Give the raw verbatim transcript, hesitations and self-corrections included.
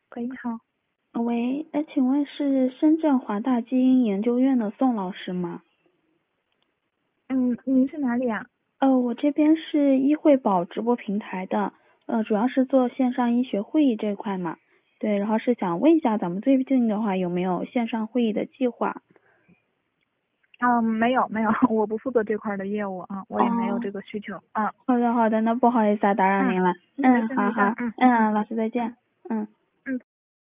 喂，你好。 喂，哎，请问是深圳华大基因研究院的宋老师吗？ 嗯，您是哪里啊？ 呃，我这边是医惠宝直播平台的，呃，主要是做线上医学会议这一块嘛。对，然后是想问一下，咱们最近的话有没有线上会议的计划？ 嗯，没有没有，我不负责这块的业务啊，我也没有哦， 这个需求。嗯好的好的，那不好意思啊，打扰嗯您了。 嗯，没嗯， 事没事。 好好， 嗯嗯， 嗯，老师再见。嗯。